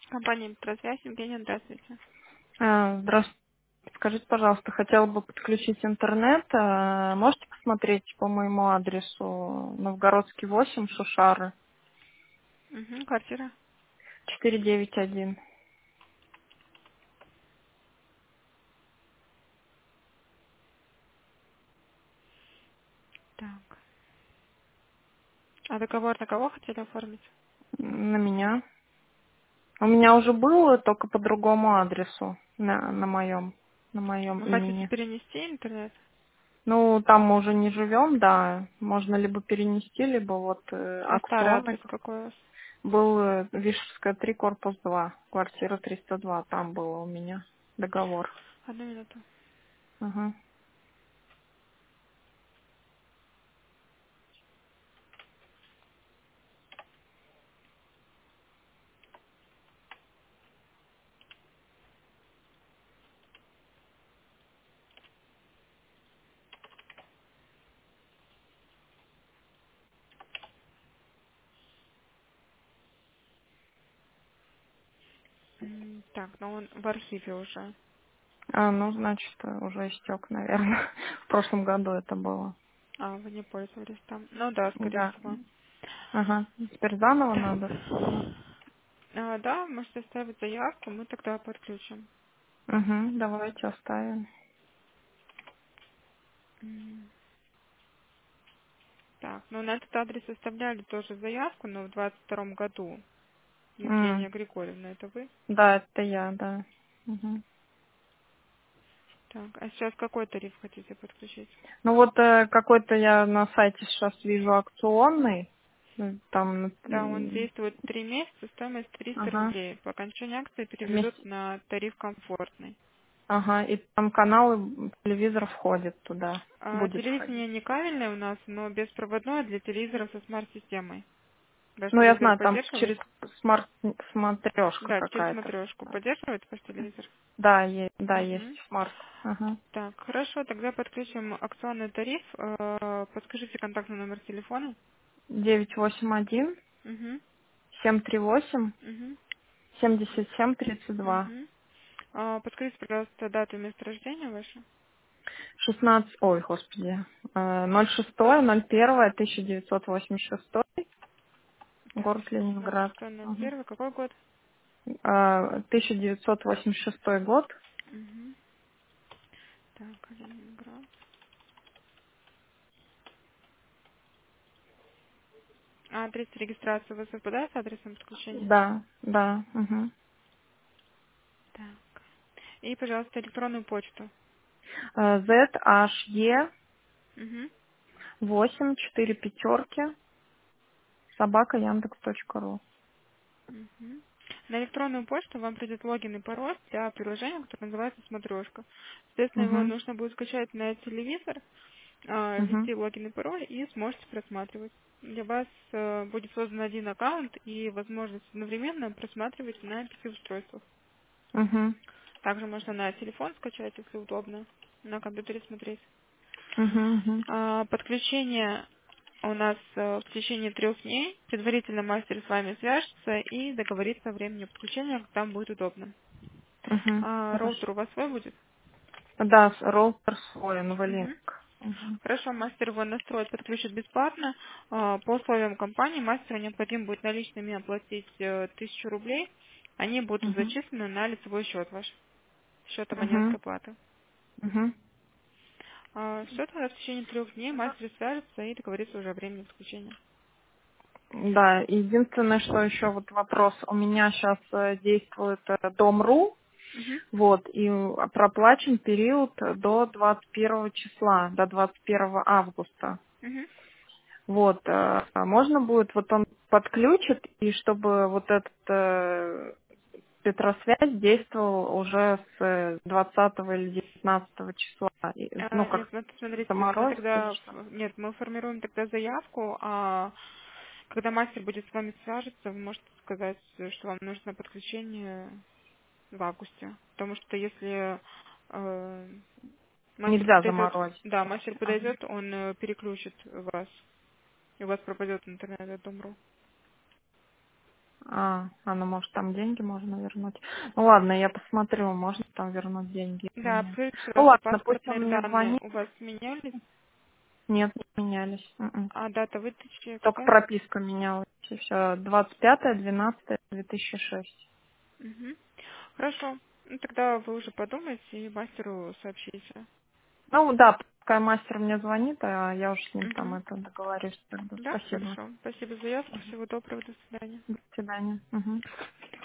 Компания «Метросвязь». Евгения, здравствуйте. Здравствуйте. Скажите, пожалуйста, хотела бы подключить интернет. Можете посмотреть по моему адресу Новгородский 8, Шушары, Угу, квартира. 491. Так. А договор на кого хотели оформить? На меня. У меня уже было, только по другому адресу, на моем Вы хотите имени. перенести интернет? Ну, там мы уже не живем, да. Можно либо перенести, либо вот А старый акционный адрес какой у вас? был Вишевская 3, корпус 2, квартира 302. Там было у меня договор. Одну минуту. Ага. Так, ну он в архиве уже. Ну, значит, уже истек, наверное. В прошлом году это было. А, вы не пользовались там. Ну да, скорее Да. всего. Ага. Теперь заново Так. надо? Ага. Да, можете оставить заявку, мы тогда подключим. Угу, давайте оставим. М, Так, ну на этот адрес оставляли тоже заявку, но в 22 году. М, Евгения Григорьевна, это вы? Да, это я, да. Мгм. Так, а сейчас какой тариф хотите подключить? Ну вот какой-то я на сайте сейчас вижу акционный. Там, Да, он действует 3 месяца, стоимость 300 ага, рублей. По окончании акции переведут вместе, на тариф комфортный. ага, и там каналы, телевизор входит туда, будет входить. Телевидение не кабельное у нас, но беспроводное для телевизоров со смарт-системой. Ваш Ну, я телевизор знаю, там поддерживает? через смотрешка Да, через какая-то. смотрешку. Поддерживает ваш телевизор? Да, да, есть Угу. смарт. Ага. Так, хорошо, тогда подключим акционный тариф. Подскажите контактный номер телефона. 981 Угу. 738 Угу. 7732. Угу. Подскажите, пожалуйста, дату и место рождения ваше. 16, ой, господи, 06.01.1986, Так, город Ленинград. Мгм. 16.01. Какой год? 1986 год. Угу. Так, Ленинград. Адрес регистрации у вас совпадает с адресом подключения? Да, да. Угу. Так. И, пожалуйста, электронную почту. ZHE Угу. 8 4 пятерки собака Яндекс.ру. Угу. На электронную почту вам придет логин и пароль для приложения, которое называется «Смотрешка». Соответственно, его Угу. нужно будет скачать на телевизор, Угу. ввести логин и пароль и сможете просматривать. Для вас будет создан один аккаунт и возможность одновременно просматривать на 5 устройствах. Угу. Также можно на телефон скачать, если удобно, на компьютере смотреть. Угу. Подключение у нас в течение 3 дней. Предварительно мастер с вами свяжется и договорится о времени подключения, когда вам будет удобно. Угу. Хорошо. Роутер у вас свой будет? Да, роутер свой, Мгм. Новолинк. Угу. Хорошо, мастер его настроит, подключит бесплатно. По условиям компании мастеру необходимо будет наличными оплатить 1000 рублей. Они будут Угу. зачислены на лицевой счет ваш, счет Угу. абонентской платы. Угу. Все, тогда в течение 3 дней мастер свяжется и договорится уже о времени подключения. Да, единственное, что еще вот вопрос. У меня сейчас действует Дом.ру, Мгм. вот, и проплачен период до 21 числа, до 21 августа. Мгм. Вот, можно будет, вот он подключит, и чтобы вот этот Петросвязь действовал уже с 20 или 19 числа. Ну, Нет, как смотрите, мы заморозить или тогда, что? нет, мы формируем тогда заявку, а когда мастер будет с вами свяжется, вы можете сказать, что вам нужно подключение в августе. Потому что если э, мастер Нельзя подойдет, заморозить да, мастер все-таки. Ага. подойдет, он переключит вас, и у вас пропадет интернет от Дом.ру. Ну может там деньги можно вернуть. Ну ладно, я посмотрю, можно там вернуть деньги или Да, нет. посмотрите, Ну пожалуйста, ладно, пусть паспортные он мне данные звонит. у вас менялись, Нет, не менялись. а дата выдачи Только какая? прописка менялась. И все. 25.12.2006. Угу. Хорошо. Ну, тогда вы уже подумайте и мастеру сообщите. Ну да, пускай мастер мне звонит, а я уже с ним там Угу. это договорюсь тогда. Да, Спасибо. хорошо. Спасибо за заявку. Всего доброго. До свидания. До свидания. Мгм.